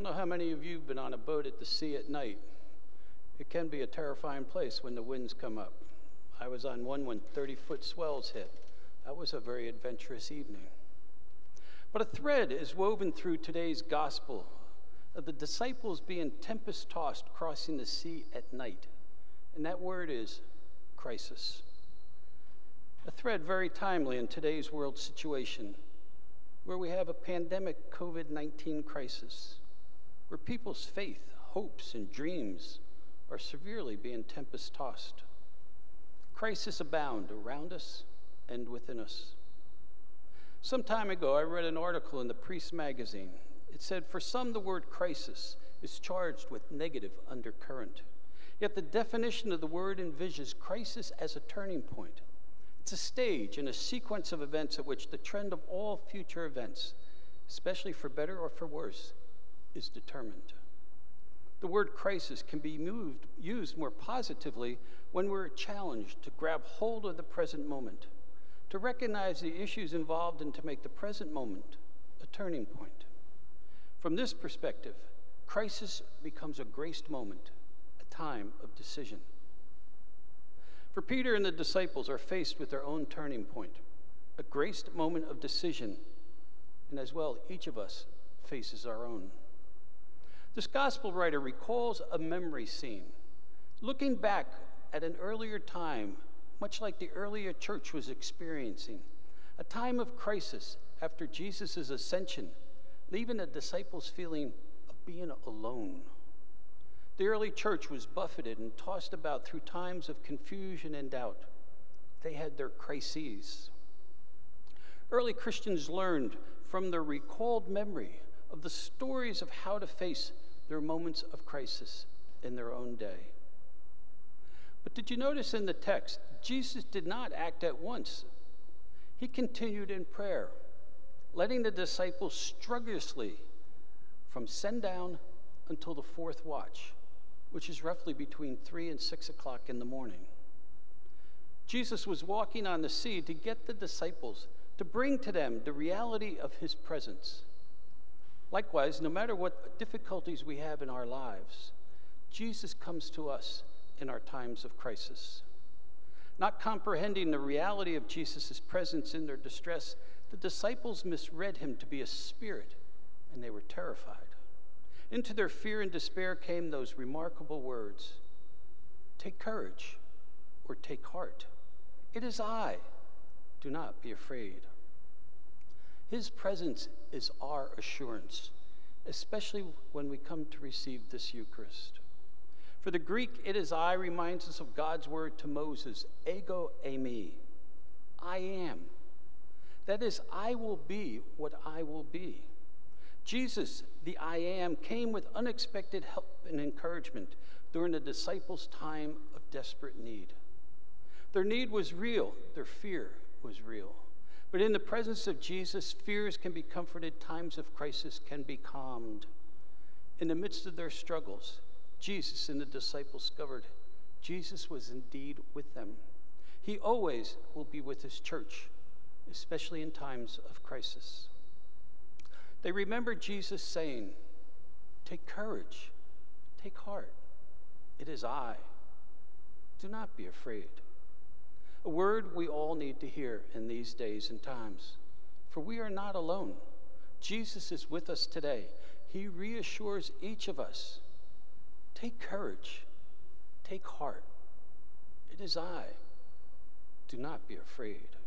don't know how many of you have been on a boat at the sea at night. It can be a terrifying place when the winds come up. I was on one when 30-foot swells hit. That was a very adventurous evening. But a thread is woven through today's gospel of the disciples being tempest-tossed crossing the sea at night. And that word is crisis. A thread very timely in today's world situation, where we have a pandemic COVID-19 crisis, where people's faith, hopes, and dreams are severely being tempest-tossed. Crises abound around us and within us. Some time ago, I read an article in the Priest magazine. It said, for some, the word crisis is charged with negative undercurrent. Yet the definition of the word envisions crisis as a turning point. It's a stage in a sequence of events at which the trend of all future events, especially for better or for worse, is determined. The word crisis can be used more positively when we're challenged to grab hold of the present moment, to recognize the issues involved, and to make the present moment a turning point. From this perspective, crisis becomes a graced moment, a time of decision. For Peter and the disciples are faced with their own turning point, a graced moment of decision, and as well, each of us faces our own. This gospel writer recalls a memory scene, looking back at an earlier time, much like the earlier church was experiencing, a time of crisis after Jesus' ascension, leaving the disciples feeling of being alone. The early church was buffeted and tossed about through times of confusion and doubt. They had their crises. Early Christians learned from their recalled memory of the stories of how to face their moments of crisis in their own day. But did you notice in the text, Jesus did not act at once. He continued in prayer, letting the disciples strugglously from sundown until the fourth watch, which is roughly between 3 and 6 o'clock in the morning. Jesus was walking on the sea to get the disciples, to bring to them the reality of his presence. Likewise, no matter what difficulties we have in our lives, Jesus comes to us in our times of crisis. Not comprehending the reality of Jesus' presence in their distress, the disciples misread him to be a spirit, and they were terrified. Into their fear and despair came those remarkable words, "Take courage," or "Take heart. It is I. Do not be afraid." His presence is our assurance, especially when we come to receive this Eucharist. For the Greek, "it is I" reminds us of God's word to Moses, ego eimi, I am. That is, I will be what I will be. Jesus, the I am, came with unexpected help and encouragement during the disciples' time of desperate need. Their need was real, their fear was real. But in the presence of Jesus, fears can be comforted, times of crisis can be calmed. In the midst of their struggles, Jesus and the disciples discovered Jesus was indeed with them. He always will be with his church, especially in times of crisis. They remembered Jesus saying, "Take courage, take heart. It is I. Do not be afraid." A word we all need to hear in these days and times, for we are not alone. Jesus is with us today. He reassures each of us. Take courage, take heart. It is I. Do not be afraid.